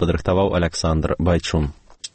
падрыхтаваў Александр Байчун.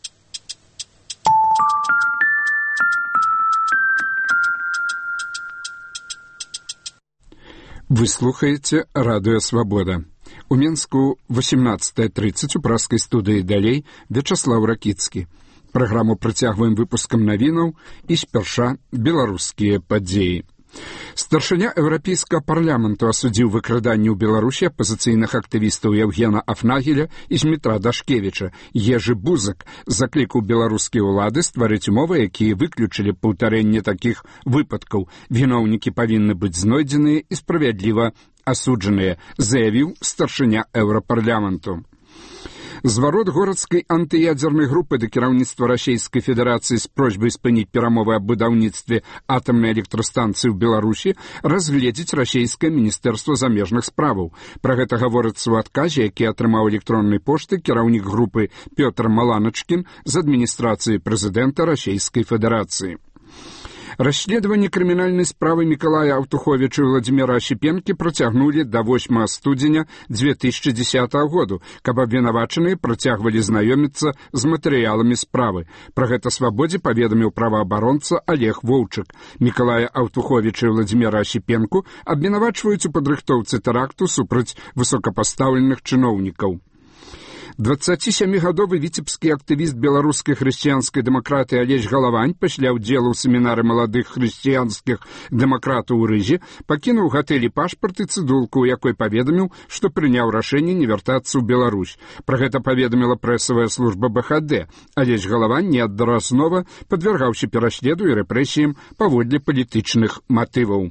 Вы слухаеце радыё «Свабода». У Менску 18:30 у пражскай студыі «Далей» Вячаслаў Ракіцкі. Праграму працягваем выпускам навінаў і спярша беларускія падзеі. Старшыня Еўрапейскага парламенту асудзіў выкраданне ў Беларусі апазіцыйных актывістаў Евгена Афнагеля і Змітра Дашкевіча. Ежы Бузак заклікаў беларускія ўлады стварыць умовы, якія выключылі паўтарэнне такіх выпадкаў. Віноўнікі павінны быць знойдзеныя і справядліва асуджаныя, заявіў старшыня Еўрапарламенту. Зварот горадскай антыядзернай групы да кіраўніцтва Расійскай Федэрацыі з просьбай спыніць перамовы аб будаўніцтве атамнай электрастанцыі ў Беларусі разгледзіць расійскае міністэрства замежных справаў. Пра гэта гаворыцца ў адказе, які атрымаў электроннай пошты кіраўнік групы Пётр Маланачкін з адміністрацыі прэзідэнта Расійскай Федэрацыі. Расследаванне крымінальнай справы Мікалая Аўтуховіча і Владзіміра Ашіпенкі працягнулі да 8 студзеня 2010 году, каб абвінавачаныя працягвалі знаёміцца з матэрыяламі справы. Пра гэта «Свабодзе» паведаміў праваабаронца Олег Воўчык. Мікалая Аўтуховіча і Владзіміра Ашіпенку абвінавачваюць у падрыхтоўцы тэракту супраць высокапастаўленых чыноўнікаў. 27-гадовы віцебскі актывіст беларускай хрысціянскай дэмакратыі Алесь Галавань пасля ўдзелу ў семінары маладых хрысціянскіх дэмакратаў у Рызе пакінуў гатэль і пашпарт і цыдулку, у якой паведаміў, што прыняў рашэнне не вяртацца ў Беларусь. Пра гэта паведаміла прэсавая служба БХД. Алесь Галавань неаднаразнова падвяргаўся пераследу і рэпрэсіям паводле палітычных матываў.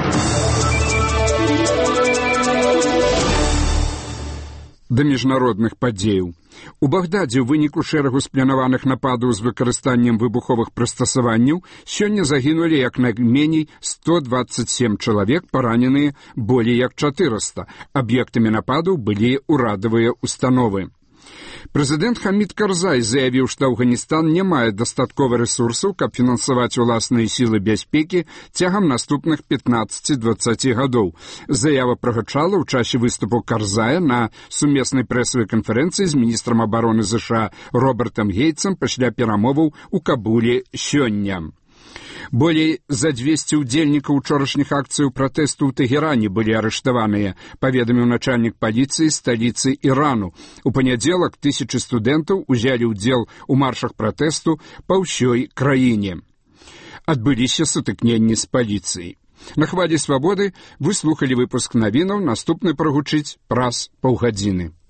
Да міжнародных падзеяў. У Багдадзе ў выніку шэрагу спланаваных нападаў з выкарыстаннем выбуховых прыстасаванняў сёння загінулі як найменей 127 чалавек, параненыя болей як 400. Аб'ектамі нападаў былі ўрадавыя установы. Прэзідэнт Хамід Карзай заявіў, што Афганістан не мае дастаткова рэсурсаў, каб фінансаваць уласныя сілы бяспекі цягам наступных 15-20 гадоў. Заява прагучала ў часе выступу Карзая на сумеснай прэсавай канферэнцыі з міністрам абароны США Робертам Гейтсам пасля перамоваў у Кабуле сёння. Болей за 200 удзельнікаў учорашніх акцыяў пратэсту ў Тэгеране былі арыштаваныя, паведаміў начальнік паліцыі сталіцы Ірану. У панядзелак тысячы студэнтаў узялі ўдзел у маршах пратэсту па ўсёй краіне. Адбыліся сутыкненні з паліцыяй. На хвалі «Свабоды» вы слухалі выпуск навінаў, наступны прагучыць праз паўгадзіны.